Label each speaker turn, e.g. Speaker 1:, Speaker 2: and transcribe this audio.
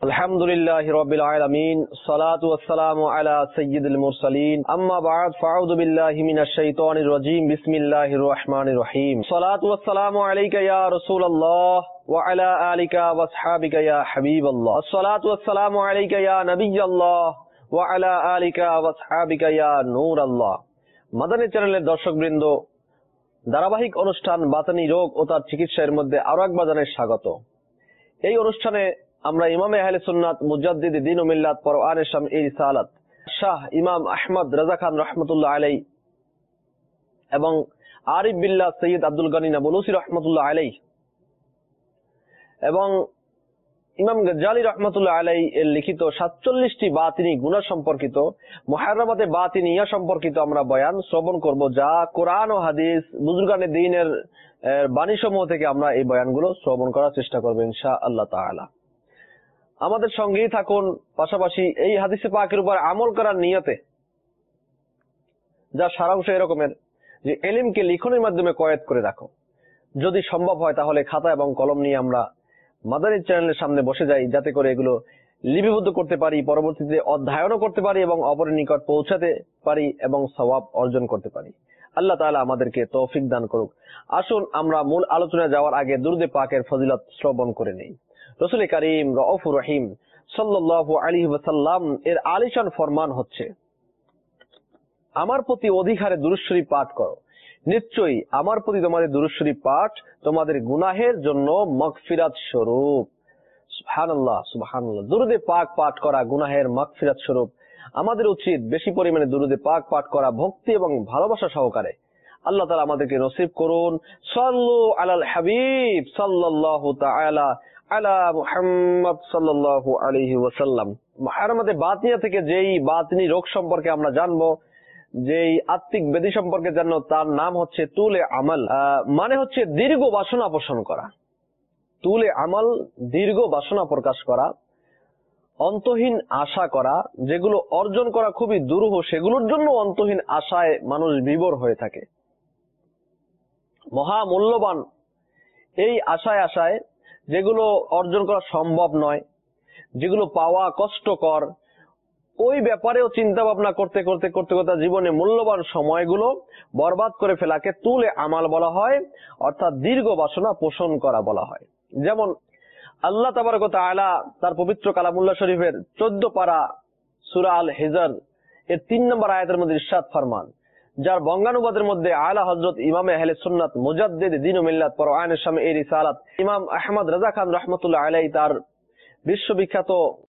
Speaker 1: আলহামদুলিল্লাহি রাব্বিল আলামিন সালাতু ওয়াসসালামু আলা সাইয়্যিদিল মুরসালিন আম্মা বা'দ ফাআউযু বিল্লাহি মিনাশ শাইতানির রাজীম বিসমিল্লাহির রহমানির রহিম সালাতু ওয়াসসালামু আলাইকা ইয়া রাসূলুল্লাহ ওয়া আলা আলিকা ওয়া আসহাবিকা ইয়া হাবিবাল্লাহ সালাতু ওয়াসসালামু আলাইকা ইয়া নবিয়াল্লাহ ওয়া আলা আলিকা ওয়া আসহাবিকা ইয়া নূরাল্লাহ। মাদানী চ্যানেলের দর্শকবৃন্দ, ধারাবাহিক অনুষ্ঠান বাতানি রোগ ও তার চিকিৎসার মধ্যে আরো একবার জানাই স্বাগত। এই অনুষ্ঠানে আমরা ইমামে আহলে সুন্নাত মুজাদ্দিদ দ্বীন ও মিল্লাত কোরআন শামঈ রিসালাত শাহ ইমাম আহমদ রাজা খান রাহমাতুল্লাহ আলাইহি এবং আরিফ বিল্লাহ সৈয়দ আব্দুল গনি নাবলুসি রাহমাতুল্লাহ আলাইহি এবং ইমাম গজ্জালি রাহমাতুল্লাহ আলাইহি এর লিখিত ৪৭টি বাতিনি গুনাহ সম্পর্কিত মুহাররামাতে বাতিনিয়া সম্পর্কিত আমরা বয়ান শ্রবণ করব, যা কোরআন ও হাদিস বুজুর্গানে দ্বীনের বাণীসমূহ থেকে আমরা এই বয়ানগুলো শ্রবণ করার চেষ্টা করব ইনশাআল্লাহ তাআলা। আমাদের সঙ্গেই থাকুন, পাশাপাশি এই হাদিসে পাকের উপর আমল করার নিয়তে, যা সারাংশ এরকমের যে ইলমকে লিখনের মাধ্যমে কয়েদ করে রাখো। যদি সম্ভব হয় তাহলে খাতা এবং কলম নিয়ে আমরা মাদানী চ্যানেলের সামনে বসে যাই, যাতে করে এগুলো লিপিবদ্ধ করতে পারি, পরবর্তীতে অধ্যয়নও করতে পারি এবং অপরের নিকট পৌঁছাতে পারি এবং সওয়াব অর্জন করতে পারি। আল্লাহ তাআলা আমাদেরকে তৌফিক দান করুক। আসুন আমরা মূল আলোচনায় যাওয়ার আগে দুরূদে পাকের ফজিলত শ্রবণ করে নেই। রাসূল কারীম রাউফুর রহিম সাল্লাল্লাহু আলাইহি ওয়াসাল্লাম এর আলিশান ফরমান হচ্ছে, আমার প্রতি অধিকারে দুরূদ শরীফ পাঠ করো, নিশ্চয়ই আমার প্রতি তোমাদের দুরূদ শরীফ পাঠ তোমাদের গুনাহের জন্য মাগফিরাত স্বরূপ। সুবহানাল্লাহ সুবহানাল্লাহ। দুরূদে পাক পাঠ করা গুনাহের মাগফিরাত স্বরূপ। আমাদের উচিত বেশি পরিমাণে দুরূদে পাক পাঠ করা ভক্তি এবং ভালোবাসা সহকারে। আল্লাহ তাআলা আমাদেরকে নসিব করুন। সাল্লু আলাল হাবিব সাল্লাল্লাহু তাআলা আলা মুহাম্মদ সাল্লাল্লাহু আলাইহি ওয়াসাল্লাম। মুহাররামাতে বাতিনিয়া থেকে যেই বাতিনি রোগ সম্পর্কে আমরা জানবো, যেই আত্মিক ব্যাধি সম্পর্কে জানবো, তার নাম হচ্ছে তুলে আমাল, মানে হচ্ছে দীর্ঘ বাসনা পোষণ করা। তুলে আমাল দীর্ঘ বাসনা প্রকাশ করা, অন্তহীন আশা করা, যেগুলো অর্জন করা খুবই দুরূহ, সেগুলোর জন্য অন্তহীন আশায় মানুষ বিভোর হয়ে থাকে। মহামূল্যবান এই আশায় যেগুলো অর্জন করা সম্ভব নয়, যেগুলো পাওয়া কষ্টকর, ওই ব্যাপারেও চিন্তা ভাবনা করতে করতে জীবনে মূল্যবান সময়গুলো বরবাদ করে ফেলাকে তুলে আমাল বলা হয়, অর্থাৎ দীর্ঘ বাসনা পোষণ করা বলা হয়। যেমন আল্লাহ তাবারক ওয়া তাআলা তার পবিত্র কালামুল্লাহ শরীফের 14 পারা সূরা আল হিজর এর 3 নম্বর আয়াতের মধ্যে ইরশাদ ফরমান, যার বঙ্গানুবাদের মধ্যে আলা হযরত ইমামে আহলে সুন্নাত মুজাদ্দিদ দ্বীন ও মিল্লাত কোরআন শামঈ রিসালাত ইমাম আহমদ রাজা খান রাহমাতুল্লাহ আলাইহি তার বিশ্ববিখ্যাত